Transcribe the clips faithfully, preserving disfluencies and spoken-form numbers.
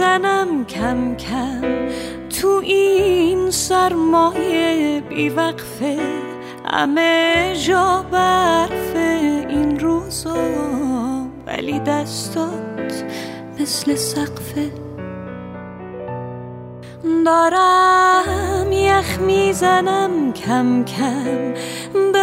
میزنم کم کم تو این سرمایه بیوقفه، همه جا برف این روزا، ولی دستات مثل سقفه. دارم یخ میزنم کم کم به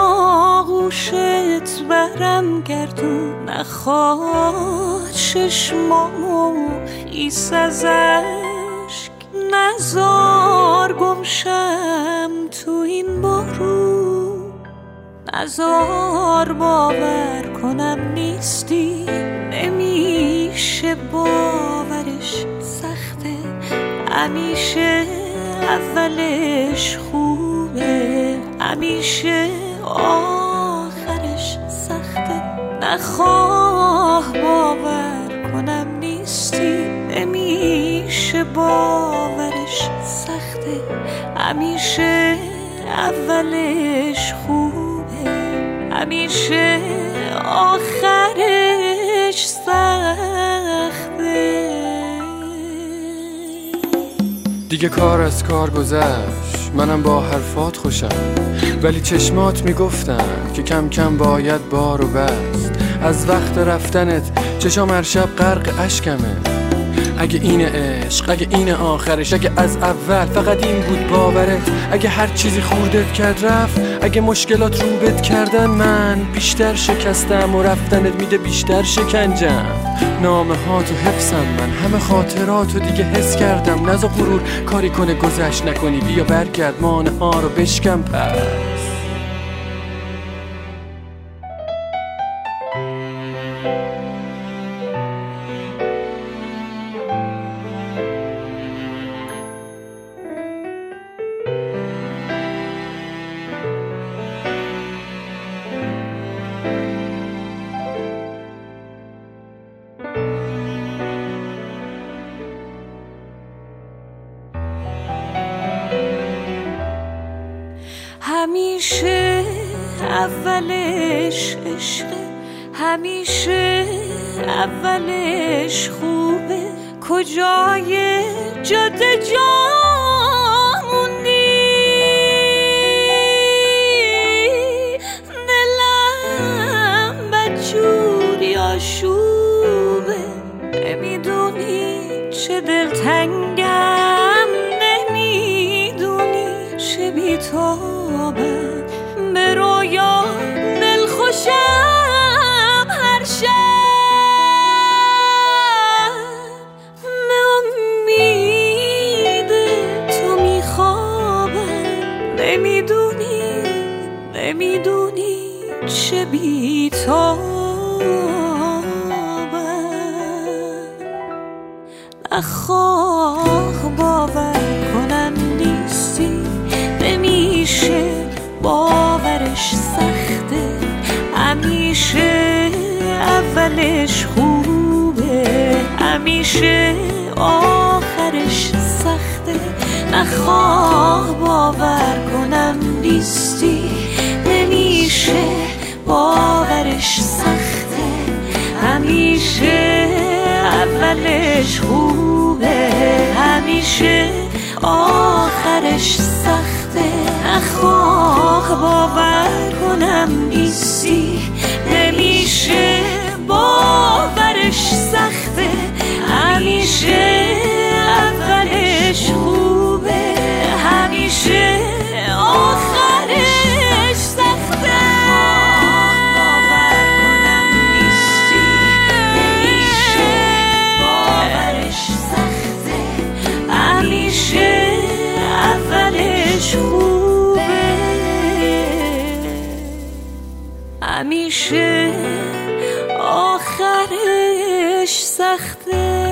آغوشت برم گردون، نخواد چشمامو خیس از اشک، نزار گمشم تو این بارون، نزار باور کنم نیستی، نمیشه باورش سخته، همیشه اولش خوبه، همیشه آخرش سخته، نخواه باور کنم نیستی، نمیشه باورش سخته، همیشه اولش خوبه، همیشه آخرش سخته. دیگه کار از کار گذشت، منم با حرفات خوشم، ولی چشمات میگفتن که کم کم باید بارو بست. از وقت رفتنت چشام هر شب غرق اشکمه. اگه این عشق، اگه این آخرش، اگه از اول فقط این بود باورت، اگه هر چیزی خوردت کرد رفت، اگه مشکلات روبت کردن من بیشتر شکستم و رفتنت میده بیشتر شکنجم. نامه ها تو حفظم من، همه خاطراتو دیگه حس کردم، نذار غرور کاری کنه گذشت نکنی، بیا برگرد مانه ها رو بشکن پس. همیشه اولش عشقه، همیشه اولش خوبه، کجای جاده جا موندی، دلم بدجوری آشوبه، نمیدونی چه دلتنگم، نمیدونی چه بی‌تابم، به رویا دل خوشم هر شب، به امید تو میخوابم، نمیدونی نمیدونی چه بی‌تابم، نخواه باور کنم نیستی، نمیشه باورش سخته، همیشه اولش خوبه، همیشه آخرش سخته، نخواه باور کنم نیستی، نمیشه باورش سخته، همیشه اولش خوبه، همیشه آخرش سخته، نخواه باور کنم نیستی، نمیشه باورش سخته، همیشه اولش خوبه، همیشه آخرش سخته، باور کنم نیستی، نمیشه باورش سخته، همیشه اولش خوبه، همیشه آخرش سخته.